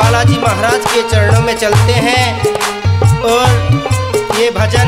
बालाजी महाराज के चरणों में चलते हैं। और ये भजन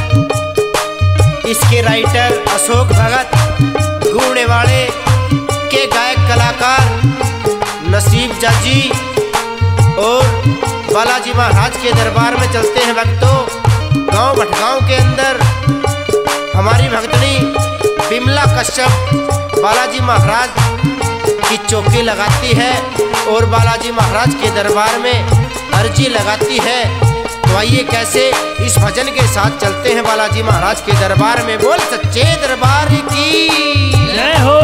इसके राइटर अशोक भगत, घूमनेवाड़े के गायक कलाकार नसीब जाजी और बालाजी महाराज के दरबार में चलते हैं। भक्तों, गांव भटगांव के अंदर हमारी भक्तनी बिमला कश्यप बालाजी महाराज की चौकी लगाती है और बालाजी महाराज के दरबार में अर्जी लगाती है। तो आइए कैसे इस भजन के साथ चलते हैं बालाजी महाराज के दरबार में। बोल सच्चे दरबार की जय हो।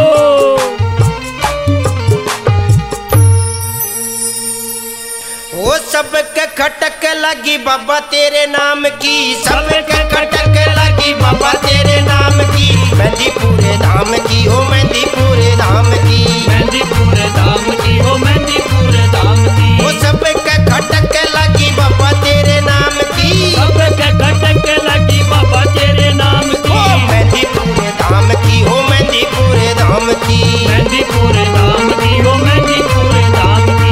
वो सबके खटक लगी बाबा तेरे नाम की, सबके खटक लगी बाबा तेरे नाम की, मेहंदी पूरे धाम की हो मेहंदी पूरे धाम की, मेहंदी पूरे धाम की हो मेहंदी पूरे धाम की। वो सबके खटक लगी बाबा तेरे नाम की, सबके खटक लगी बाबा तेरे नाम की, ओ मेहंदी पूरे धाम की हो मेहंदी पूरे धाम की, मेहंदी पूरे धाम की हो मेहंदी पूरे धाम की।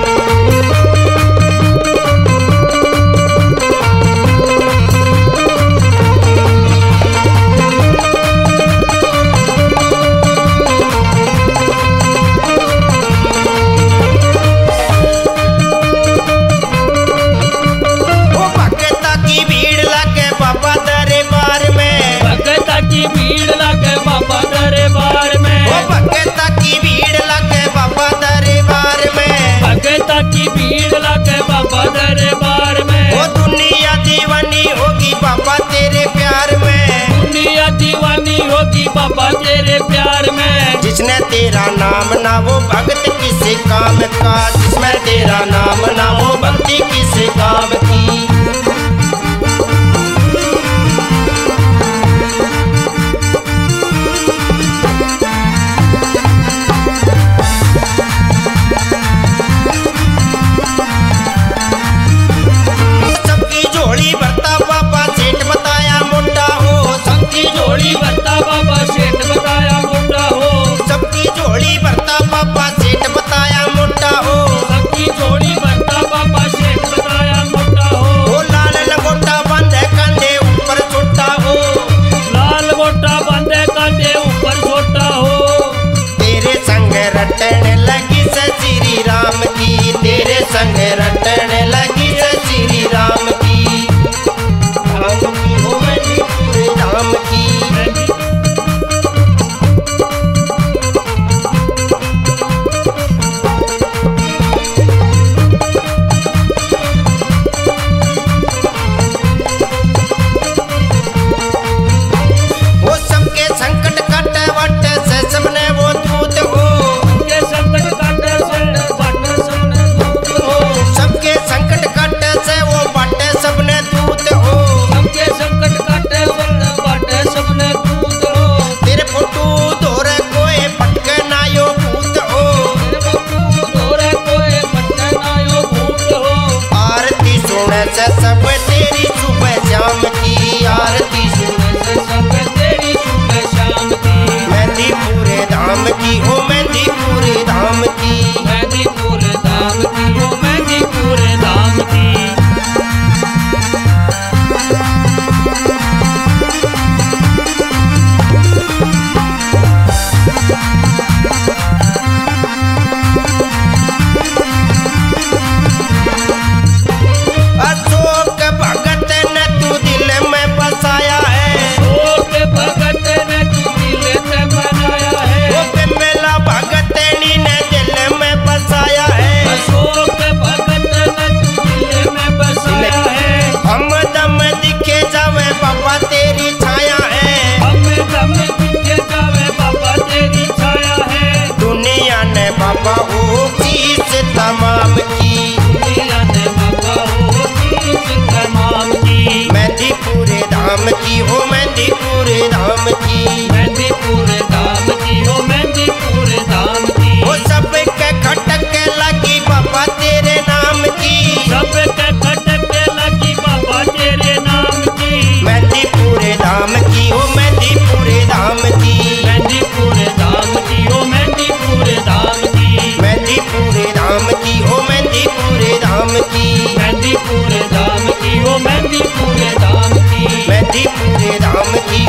भीड़ लगे बाबा दरबार में, ओ भगता की भीड़ लगे बाबा दरबार में, भगता की भीड़ लगे बाबा दरबार में। ओ दुनिया दीवानी होगी बाबा तेरे प्यार में, दुनिया दीवानी होगी बाबा तेरे प्यार में। जिसने तेरा नाम ना वो भक्त किसी काम का, जिसमें तेरा नाम ना वो भक्ति किसी काम की। झोली भरता बाबा सेठ बताया मोटा हो, सबकी झोली भरता बाबा सेठ बताया मोटा हो, सबकी झोली भरता बाबा सेठ बताया मोटा हो, सबकी झोली भरता बाबा सेठ बताया मोटा हो। ओ लाल लंगोटा बांधे कंधे ऊपर छोटा हो, लाल गोटा बांधे कंधे ऊपर छोटा हो। तेरे संग रटने लगी से श्री राम की, तेरे संग रटने लगी से श्री राम की, धाम की हो मेहंदी पूरे धाम की। वो सबके संकट कटे वट से सबने वो दूत हो, सबके संकट काटे से बाटे सबने दूत हो, सबके संकट कटे से वो बाटे सबने दूत हो, सबके संकट काटे से बाटे सबने दूत हो। तेरे फोटू धोरे कोई पटके ना यो भूत हो, तेरे बप्पू धोरे कोई पटके ना यो भूत हो। आरती सुने से सब तेरी सुबह शाम की, आरती सुने से सब तेरी सुबह शाम की, मेहंदी पूरे धाम की हो मेहंदी पूरे धाम की। मेहंदी पूरे धाम की हो मेहंदी पूरे धाम की। अशोक भगत ने तू दिल में बसाया है, अशोक भगत ने तू दिल में बनाया है, वो बिमला भगत ने दिल में बसाया है, अशोक भगत ने तू दिल में बसाया है। हम दम दिखे जावे बाबा तेरी छाया है, हमें दम दिखे जावे बाबा तेरी छाया है। दुनिया ने बाबा वो चीज तमाम की, दुनिया ने बाबा हो चीज तमाम की, मेहंदी पूरे धाम की हो मेहंदी पूरे धाम की। मेहंदी पूरे धाम की हो मेहंदी पूरे धाम की। वो सबके खटक लगी बाबा तेरे नाम की, सबके खटक लगी बाबा तेरे नाम की, मेहंदी पूरे धाम की हो मेहंदी पूरे धाम की, मेहंदी पूरे धाम की हो मेहंदी पूरे धाम की, मेहंदी पूरे धाम की हो मेहंदी पूरे तेरे धाम की